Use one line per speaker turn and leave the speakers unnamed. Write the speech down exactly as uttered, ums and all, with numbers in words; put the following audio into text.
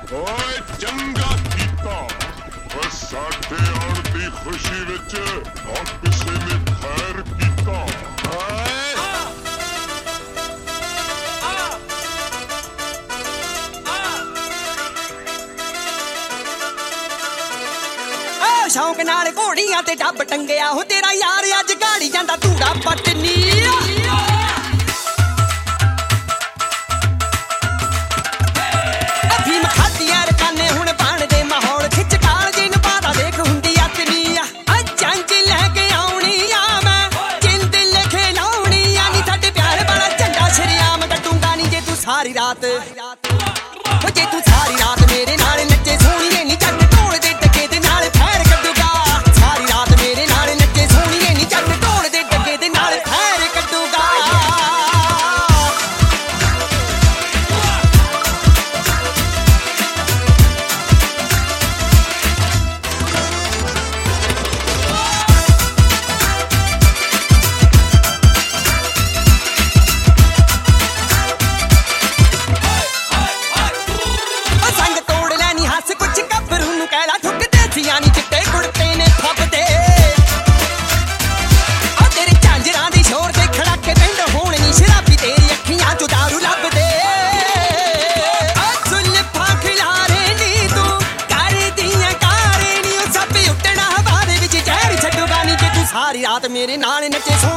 ਓਏ ਚੰਗਾ ਕੀਤਾ ਓ ਸਾਡੇ ਆਉਣ ਦੀ ਖੁਸ਼ੀ ਵਿੱਚ ਹਰ ਕਿਸੇ ਨੇ ਖੈਰ ਕੀਤਾ।
ਸ਼ੌਂਕ ਨਾਲ ਘੋੜੀਆਂ ਤੇ ਡੱਬ ਟੰਗਿਆ ਹੋ ਤੇਰਾ ਯਾਰ ਅੱਜ ਗਾੜੀ ਜਾਂਦਾ ਧੂੜਾ ਪਟਨੀ। ਅਫੀਮ ਖਾਦੀਆਂ ਰਕਾਨੇ ਹੁਣ ਬਣਦੇ ਮਾਹੌਲ ਖਿੱਚ ਕਾਲ ਜੀ ਨੂੰ ਪਾਦਾ ਦੇਖ ਹੁੰਦੀ ਅਤਨੀ ਆ ਜੰਜ ਲੈ ਕੇ ਆਉਣੀ ਆ ਮੈਂ ਜਿੰਦ ਲਿਖੇ ਲਾਉਣੀ ਆ ਨੀ ਸਾਡੇ ਪਿਆਰ ਵਾਲਾ ਝੰਡਾ ਸ਼ਰਿਆਮ ਕੱਟੂੰਗਾ ਨੀ ਜੇ ਤੂੰ ਸਾਰੀ ਰਾਤ ਹੋ ਜੇ ਤੂੰ ਸਾਰੀ ਰਾਤ ਮੇਰੇ ਨਾਲ ਨੱਚੇ ਸੋਹਣੀਏ ਨੀ ਜੱਟ ਢੋਲ ਦੇ ਡੱਗੇ ਦੇ ਨਾਲ ਫੈਰ ਕੱਢੂਗਾ। ਸਾਰੀ ਰਾਤ ਮੇਰੇ ਨਾਲ ਨੱਚੇ ਸੋਹਣੀਏ ਨੀ ਜੱਟ ਢੋਲ ਦੇ ਡੱਗੇ ਦੇ ਨਾਲ ਫੈਰ ਕੱਢੂਗਾ। ਸੰਗ ਤੋੜ ਲੈਣੀ ਹੱਸ ਕੁਛ ਗੱਭਰੂ ਨੂੰ ਕਹਿ ਲਾ ਠੁੱਕਦੇ ਸੀਆਂ ਨੀ ਚਿੱਟੇ ਕੁੜਤੇ ਨੇ ਫੱਬਦੇ ਆ ਤੇਰੇ ਝਾਂਜਰਾਂ ਦੀ ਸ਼ੋਰ ਤੇ ਖੜਾਕੇ ਪਿੰਡ ਹੋਣ ਨੀ ਸ਼ਰਾਬੀ ਤੇਰੀ ਅੱਖੀਆਂ ਚੋਂ ਦਾਰੂ ਲੱਭਦੇ ਆ ਜ਼ੁਲਫਾਂ ਖਿਲਾਰੇ ਨੀ ਤੂੰ ਕਰਦੀਆਂ ਕਾਰੇ ਨੀ ਉਹ ਸਭ ਉੱਟਣਾ ਹਵਾ ਦੇ ਵਿੱਚ ਜ਼ਹਿਰ ਛੱਡੂਗਾ ਨੀ ਜੇ ਤੂੰ ਸਾਰੀ ਰਾਤ ਮੇਰੇ ਨਾਲ ਨੱਚੇ ਸੋ